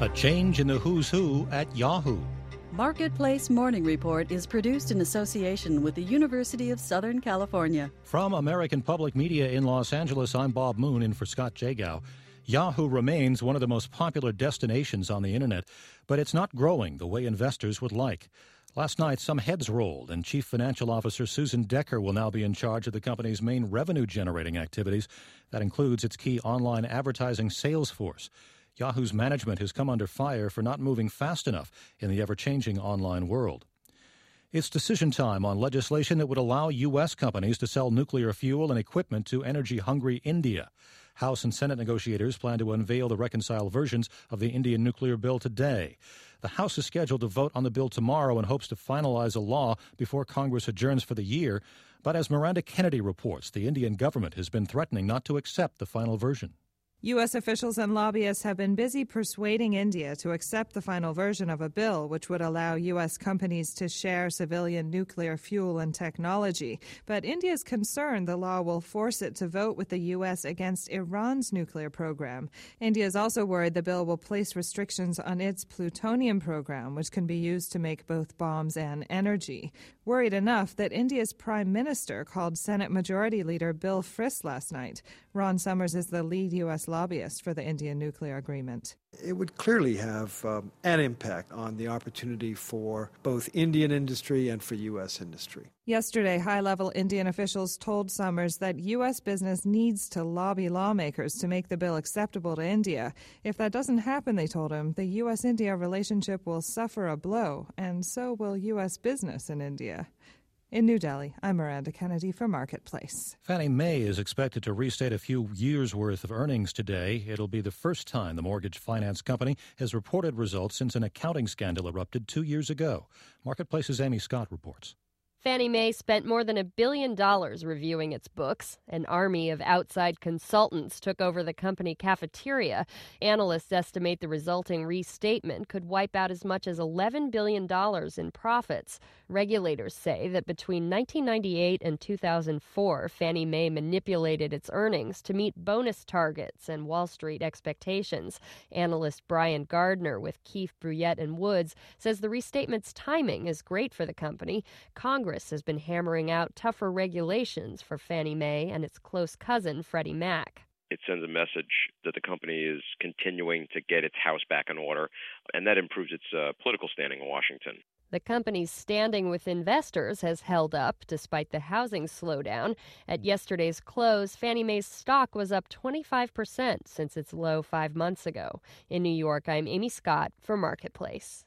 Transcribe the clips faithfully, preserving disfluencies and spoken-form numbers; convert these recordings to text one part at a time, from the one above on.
A change in the who's who at Yahoo. Marketplace Morning Report is produced in association with the University of Southern California. From American Public Media in Los Angeles, I'm Bob Moon in for Scott Jagow. Yahoo remains one of the most popular destinations on the Internet, but it's not growing the way investors would like. Last night, some heads rolled, and Chief Financial Officer Susan Decker will now be in charge of the company's main revenue-generating activities. That includes its key online advertising sales force. Yahoo's management has come under fire for not moving fast enough in the ever-changing online world. It's decision time on legislation that would allow U S companies to sell nuclear fuel and equipment to energy-hungry India. House and Senate negotiators plan to unveil the reconciled versions of the Indian nuclear bill today. The House is scheduled to vote on the bill tomorrow and hopes to finalize a law before Congress adjourns for the year. But as Miranda Kennedy reports, the Indian government has been threatening not to accept the final version. U S officials and lobbyists have been busy persuading India to accept the final version of a bill which would allow U S companies to share civilian nuclear fuel and technology. But India is concerned the law will force it to vote with the U S against Iran's nuclear program. India is also worried the bill will place restrictions on its plutonium program, which can be used to make both bombs and energy. Worried enough that India's prime minister called Senate Majority Leader Bill Frist last night. Ron Summers is the lead U S lobbyist for the Indian nuclear agreement. It would clearly have um, an impact on the opportunity for both Indian industry and for U S industry. Yesterday, high-level Indian officials told Summers that U S business needs to lobby lawmakers to make the bill acceptable to India. If that doesn't happen, they told him, the U S India relationship will suffer a blow, and so will U S business in India. In New Delhi, I'm Miranda Kennedy for Marketplace. Fannie Mae is expected to restate a few years' worth of earnings today. It'll be the first time the mortgage finance company has reported results since an accounting scandal erupted two years ago. Marketplace's Amy Scott reports. Fannie Mae spent more than a billion dollars reviewing its books. An army of outside consultants took over the company cafeteria. Analysts estimate the resulting restatement could wipe out as much as eleven billion dollars in profits. Regulators say that between nineteen ninety-eight and two thousand four, Fannie Mae manipulated its earnings to meet bonus targets and Wall Street expectations. Analyst Brian Gardner with Keefe, Bruyette and Woods says the restatement's timing is great for the company. Congress has been hammering out tougher regulations for Fannie Mae and its close cousin, Freddie Mac. It sends a message that the company is continuing to get its house back in order, and that improves its uh, political standing in Washington. The company's standing with investors has held up despite the housing slowdown. At yesterday's close, Fannie Mae's stock was up twenty-five percent since its low five months ago. In New York, I'm Amy Scott for Marketplace.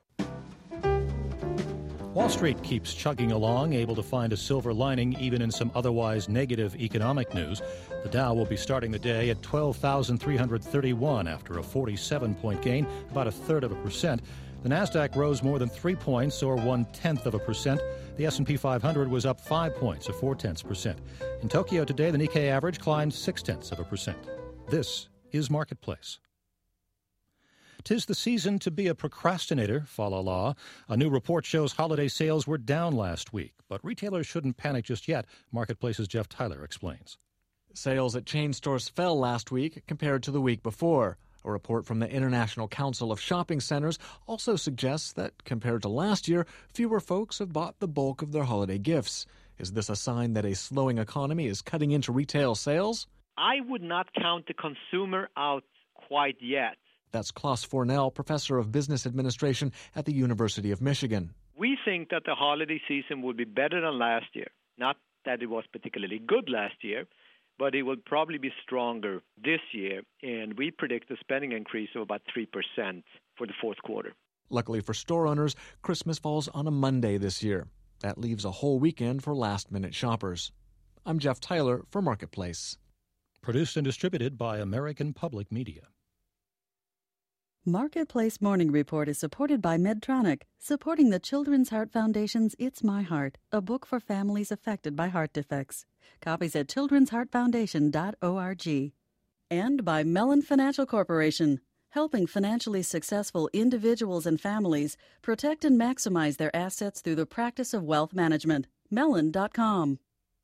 Wall Street keeps chugging along, able to find a silver lining even in some otherwise negative economic news. The Dow will be starting the day at twelve thousand three hundred thirty-one after a forty-seven point gain, about a third of a percent. The Nasdaq rose more than three points, or one-tenth of a percent. The S and P five hundred was up five points, or four-tenths percent. In Tokyo today, the Nikkei average climbed six-tenths of a percent. This is Marketplace. 'Tis the season to be a procrastinator, fa la la. A new report shows holiday sales were down last week, but retailers shouldn't panic just yet. Marketplace's Jeff Tyler explains. Sales at chain stores fell last week compared to the week before. A report from the International Council of Shopping Centers also suggests that, compared to last year, fewer folks have bought the bulk of their holiday gifts. Is this a sign that a slowing economy is cutting into retail sales? I would not count the consumer out quite yet. That's Klaus Fornell, professor of business administration at the University of Michigan. We think that the holiday season will be better than last year. Not that it was particularly good last year, but it will probably be stronger this year, and we predict a spending increase of about three percent for the fourth quarter. Luckily for store owners, Christmas falls on a Monday this year. That leaves a whole weekend for last-minute shoppers. I'm Jeff Tyler for Marketplace. Produced and distributed by American Public Media. Marketplace Morning Report is supported by Medtronic, supporting the Children's Heart Foundation's It's My Heart, a book for families affected by heart defects. Copies at children's heart foundation dot org. And by Mellon Financial Corporation, helping financially successful individuals and families protect and maximize their assets through the practice of wealth management. Mellon dot com.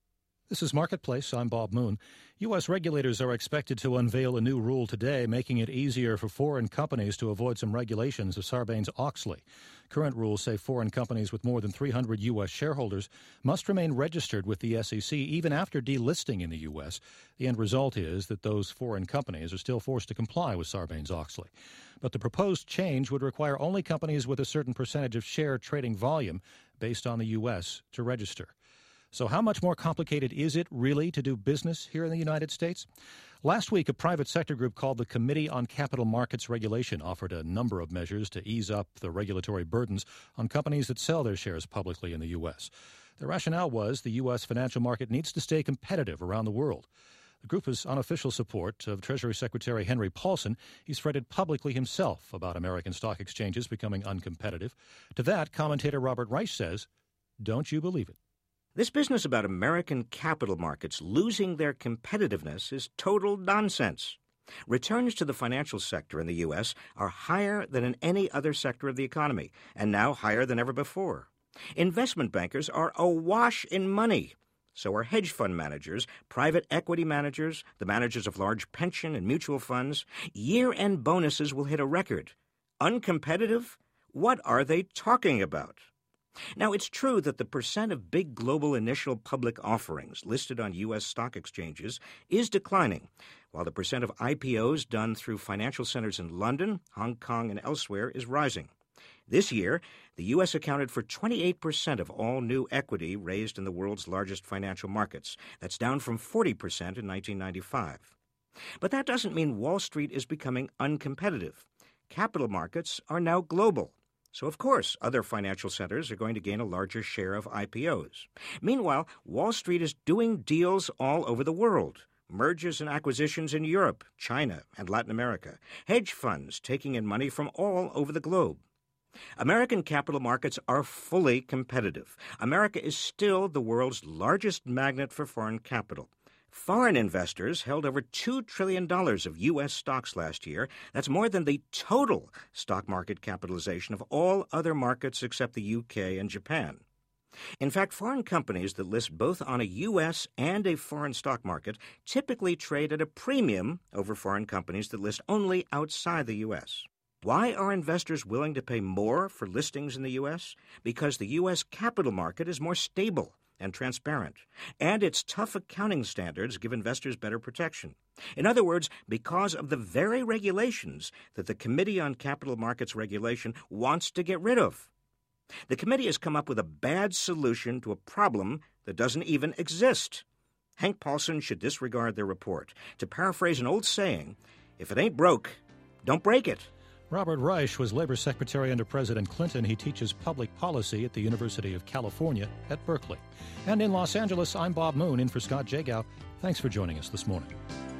This is Marketplace. I'm Bob Moon. U S regulators are expected to unveil a new rule today, making it easier for foreign companies to avoid some regulations of Sarbanes-Oxley. Current rules say foreign companies with more than three hundred U S shareholders must remain registered with the S E C even after delisting in the U S. The end result is that those foreign companies are still forced to comply with Sarbanes-Oxley. But the proposed change would require only companies with a certain percentage of share trading volume based on the U S to register. So how much more complicated is it really to do business here in the United States? Last week, a private sector group called the Committee on Capital Markets Regulation offered a number of measures to ease up the regulatory burdens on companies that sell their shares publicly in the U S. The rationale was the U S financial market needs to stay competitive around the world. The group has unofficial support of Treasury Secretary Henry Paulson. He's fretted publicly himself about American stock exchanges becoming uncompetitive. To that, commentator Robert Reich says, don't you believe it? This business about American capital markets losing their competitiveness is total nonsense. Returns to the financial sector in the U S are higher than in any other sector of the economy, and now higher than ever before. Investment bankers are awash in money. So are hedge fund managers, private equity managers, the managers of large pension and mutual funds. Year-end bonuses will hit a record. Uncompetitive? What are they talking about? Now, it's true that the percent of big global initial public offerings listed on U S stock exchanges is declining, while the percent of I P Os done through financial centers in London, Hong Kong, and elsewhere is rising. This year, the U S accounted for twenty-eight percent of all new equity raised in the world's largest financial markets. That's down from forty percent in nineteen ninety-five. But that doesn't mean Wall Street is becoming uncompetitive. Capital markets are now global. So, of course, other financial centers are going to gain a larger share of I P Os. Meanwhile, Wall Street is doing deals all over the world. Mergers and acquisitions in Europe, China, and Latin America. Hedge funds taking in money from all over the globe. American capital markets are fully competitive. America is still the world's largest magnet for foreign capital. Foreign investors held over two trillion dollars of U S stocks last year. That's more than the total stock market capitalization of all other markets except the U K and Japan. In fact, foreign companies that list both on a U S and a foreign stock market typically trade at a premium over foreign companies that list only outside the U S. Why are investors willing to pay more for listings in the U S? Because the U S capital market is more stable and transparent, and its tough accounting standards give investors better protection. In other words, because of the very regulations that the Committee on Capital Markets Regulation wants to get rid of. The committee has come up with a bad solution to a problem that doesn't even exist. Hank Paulson should disregard their report. To paraphrase an old saying, if it ain't broke, don't break it. Robert Reich was Labor Secretary under President Clinton. He teaches public policy at the University of California at Berkeley. And in Los Angeles, I'm Bob Moon, in for Scott Jagow. Thanks for joining us this morning.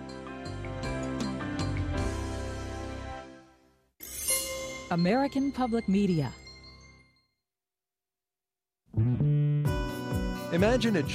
American Public Media. Imagine it.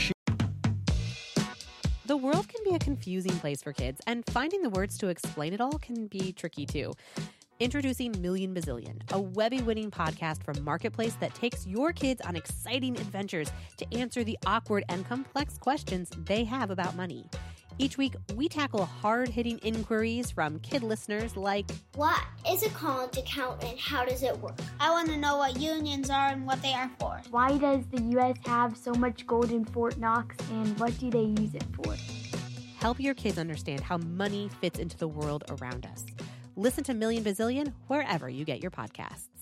The world can be a confusing place for kids, and finding the words to explain it all can be tricky too. Introducing Million Bazillion, a Webby-winning podcast from Marketplace that takes your kids on exciting adventures to answer the awkward and complex questions they have about money. Each week, we tackle hard-hitting inquiries from kid listeners like, what is a college account and how does it work? I want to know what unions are and what they are for. Why does the U S have so much gold in Fort Knox and what do they use it for? Help your kids understand how money fits into the world around us. Listen to Million Bazillion wherever you get your podcasts.